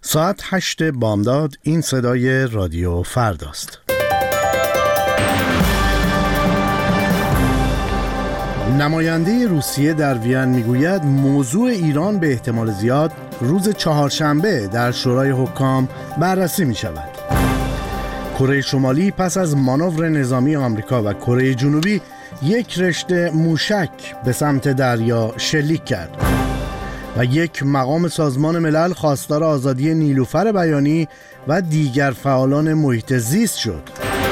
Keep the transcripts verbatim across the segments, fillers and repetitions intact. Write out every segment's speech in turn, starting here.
ساعت هشت بامداد. این صدای رادیو فرداست. نماینده روسیه در وین میگوید موضوع ایران به احتمال زیاد روز چهارشنبه در شورای حکام بررسی می شود. کره شمالی پس از مانور نظامی آمریکا و کره جنوبی یک رشته موشک به سمت دریا شلیک کرد و یک مقام سازمان ملل خواستار آزادی نیلوفر بیانی و دیگر فعالان محیط زیست شد.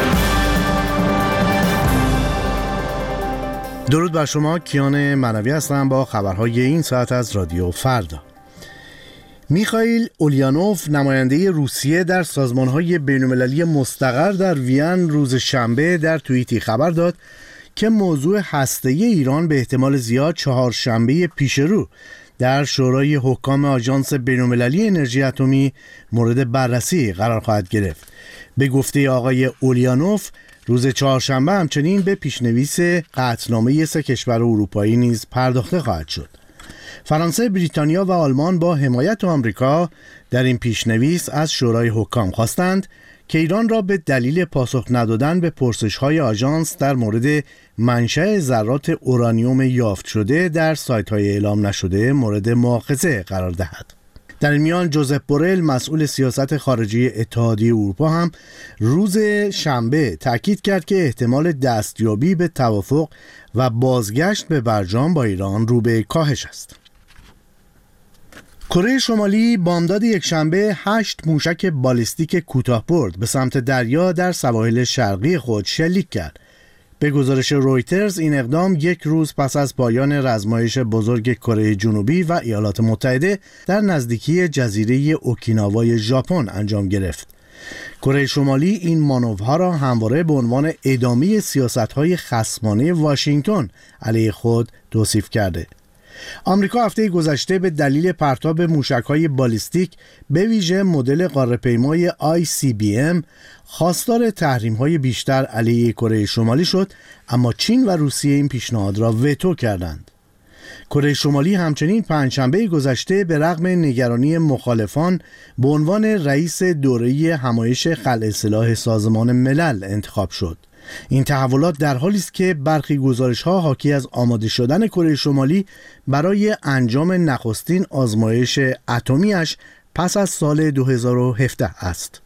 درود بر شما، کیان منوی هستم با خبرهای این ساعت از رادیو فردا. میخائیل اولیانوف نماینده روسیه در سازمانهای بین‌المللی مستقر در وین روز شنبه در توییتی خبر داد که موضوع هسته‌ای ایران به احتمال زیاد چهارشنبه پیش رو در شورای حکام آژانس بین‌المللی انرژی اتمی مورد بررسی قرار خواهد گرفت. به گفته آقای اولیانوف روز چهارشنبه همچنین به پیشنویس قطعنامه سه کشور اروپایی نیز پرداخته خواهد شد. فرانسه، بریتانیا و آلمان با حمایت آمریکا در این پیشنویس از شورای حکام خواستند که ایران را به دلیل پاسخ ندادن به پرسش‌های آژانس در مورد منشأ ذرات اورانیوم یافت شده در سایت‌های اعلام نشده مورد مؤاخذه قرار دهد. در این میان جوزپ بورل مسئول سیاست خارجی اتحادیه اروپا هم روز شنبه تاکید کرد که احتمال دستیابی به توافق و بازگشت به برجام با ایران رو به کاهش است. کره شمالی بامداد یکشنبه هشت موشک بالیستیک کوتاه‌برد به سمت دریا در سواحل شرقی خود شلیک کرد. به گزارش رویترز این اقدام یک روز پس از پایان رزمایش بزرگ کره جنوبی و ایالات متحده در نزدیکی جزیره اوکیناوای ژاپن انجام گرفت. کره شمالی این مانورها را همواره به عنوان ادامه سیاست‌های خصمانه واشنگتن علیه خود توصیف کرده. آمریکا هفته گذشته به دلیل پرتاب موشک‌های بالیستیک به ویژه مدل قاره‌پیمای آی سی بی ام خواستار تحریم‌های بیشتر علیه کره شمالی شد، اما چین و روسیه این پیشنهاد را وتو کردند. کره شمالی همچنین پنجشنبه گذشته به رغم نگرانی مخالفان به عنوان رئیس دوره‌ای همایش خلع سلاح سازمان ملل انتخاب شد. این تحولات در حالی است که برخی گزارش‌ها حاکی از آماده شدن کره شمالی برای انجام نخستین آزمایش اتمی‌اش پس از سال دو هزار و هفده است.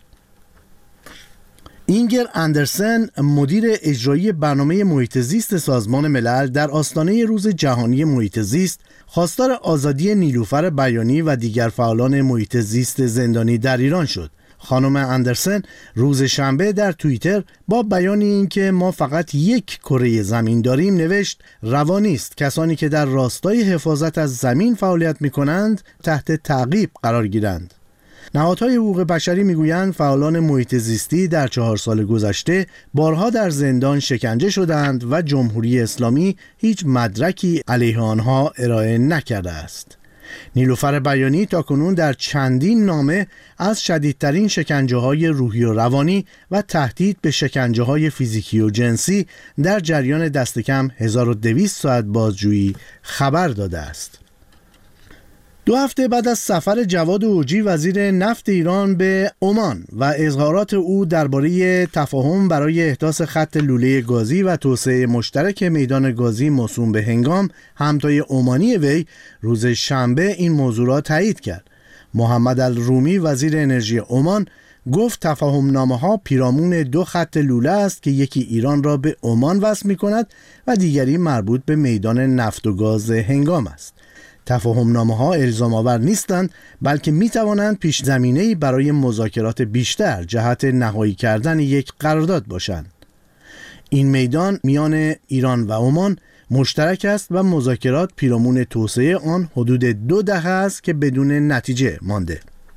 اینگر اندرسن، مدیر اجرایی برنامه محیط زیست سازمان ملل، در آستانه روز جهانی محیط زیست خواستار آزادی نیلوفر بیانی و دیگر فعالان محیط زیست زندانی در ایران شد. خانم اندرسن روز شنبه در توییتر با بیان اینکه ما فقط یک کره زمین داریم نوشت روا نیست کسانی که در راستای حفاظت از زمین فعالیت می کنند تحت تعقیب قرار گیرند. نهادهای حقوق بشری میگویند فعالان محیط زیستی در چهار سال گذشته بارها در زندان شکنجه شدند و جمهوری اسلامی هیچ مدرکی علیه آنها ارائه نکرده است. نیلوفر بیانی تاکنون در چندین نامه از شدیدترین شکنجه‌های روحی و روانی و تهدید به شکنجه‌های فیزیکی و جنسی در جریان دست کم هزار و دویست ساعت بازجویی خبر داده است. دو هفته بعد از سفر جواد اوجی وزیر نفت ایران به عمان و اظهارات او درباره تفاهم برای احداث خط لوله گازی و توسعه مشترک میدان گازی موسوم به هنگام، همتای عمانی وی روز شنبه این موضوع را تایید کرد. محمد الرومی وزیر انرژی عمان گفت تفاهم نامه ها پیرامون دو خط لوله است که یکی ایران را به عمان وصل می کند و دیگری مربوط به میدان نفت و گاز هنگام است. تفاهم نامه ها الزام آور نیستند، بلکه می توانند پیش زمینه‌ای برای مذاکرات بیشتر جهت نهایی کردن یک قرارداد باشند. این میدان میان ایران و عمان مشترک است و مذاکرات پیرامون توسعه آن حدود دو دهه است که بدون نتیجه مانده.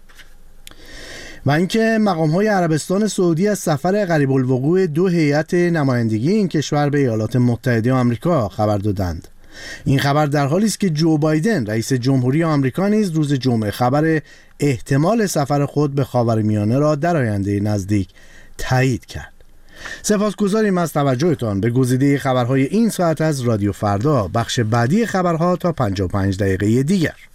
و اینکه مقام‌های عربستان سعودی از سفر قریب الوقوع دو هیئت نمایندگی این کشور به ایالات متحده آمریکا خبر دادند. این خبر در حالی است که جو بایدن رئیس جمهوری آمریکا نیز روز جمعه خبر احتمال سفر خود به خاورمیانه را در آینده نزدیک تایید کرد. سپاسگزاریم از توجهتان به گزیده خبرهای این ساعت از رادیو فردا. بخش بعدی خبرها تا پنجاه و پنج دقیقه دیگر.